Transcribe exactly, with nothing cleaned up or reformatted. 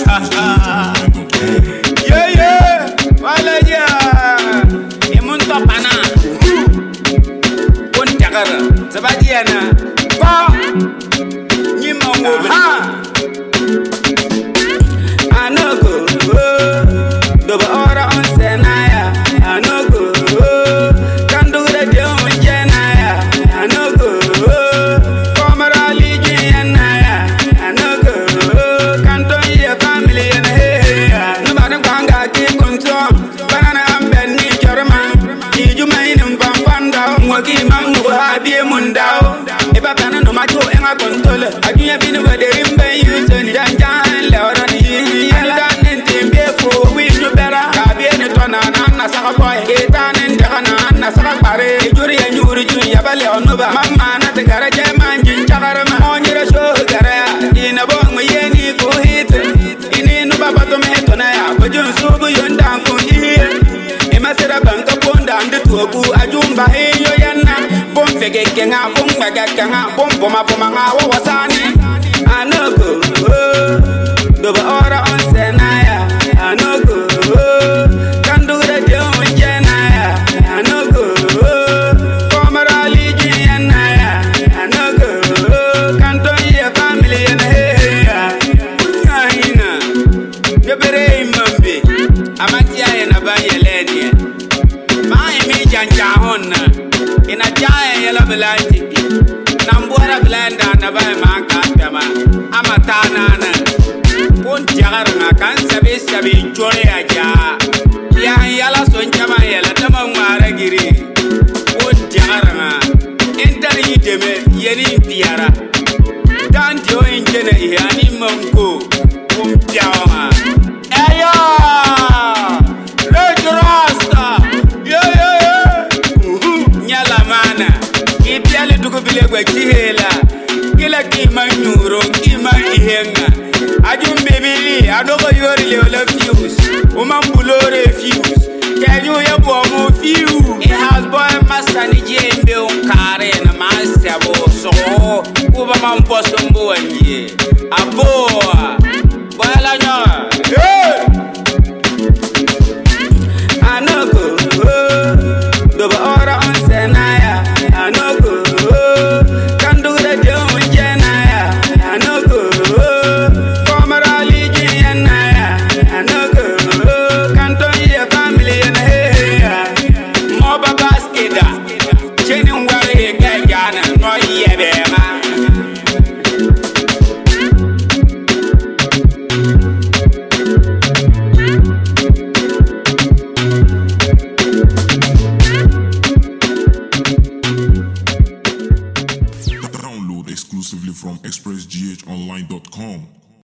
Yeah, yeah, wala yeah. Imunto pana. Pun jagar, sebadiana. Pa, nyima ha. Anogo, doba ora on senaya. Anogo, kandu de dio jenaya. Anogo, formera ligian naya. Anogo, kanto ye family and hey. No matter ganga keep control. Banana amben ni jorma. Iju mainum pampanda. Mwaki mangu habi mundao. Eba bana no macho enga control. Adunya binu baderimbe yusen janjan leora ni. Yanda nintimbe fo we no better. Kabi ni tona na saka boy. Eta ninda na na saka pare. Juri ya nyuri juri ya bale onuba. Mama na te garaje manjin chakara ma. Onyere show gara. Ina bong me yeni ko hit. Ini no baba to me to na ya. Bojun subu yonda ko hi. Ema sera banka ponda ande tuoku ajumba heyo yana. Bom fege kenga bom maga kenga bom boma boma nga wo wasani. Anogo doba ora on senaya. Anogo kandu de dio jenaya. Anogo formera ligian naya. Anogo kanto ye family and hey. Ina gebere imambe amatia na ba yelenia. Ma emi janja honna ina jaya yela belati. Nambora blanda na ba ma ka tama amata nana. Pon jagar na kan sabe sabe chore aja. Ya yala son jama yela tama mara giri. Pon jagar na entari deme yeni tiara. Dan jo injene yani manko. Pon jawa. Ayo! Red Rasta! Yeah, yeah, yeah! Nyala mana! Ipiale duko bilegwe kihela. Kila kima nyuro, kima ihenga. Ajum bebili, adogo yori leo le fuse. Uman bulore fuse. Kenyu ya bomo fiu. It has boy masani jembe unkare na masya boso. Kuba mamposo mbuanye. Aboa! Boyala nyoga! Hey! Anogo, doba ora on senaya. Anogo, kandu de dio jenaya. Anogo, formera ligian naya. Anogo, kanto ye family and hey. Moba baskeda, cheni ngwari gajana no yebema. Download exclusively from express g h online dot com.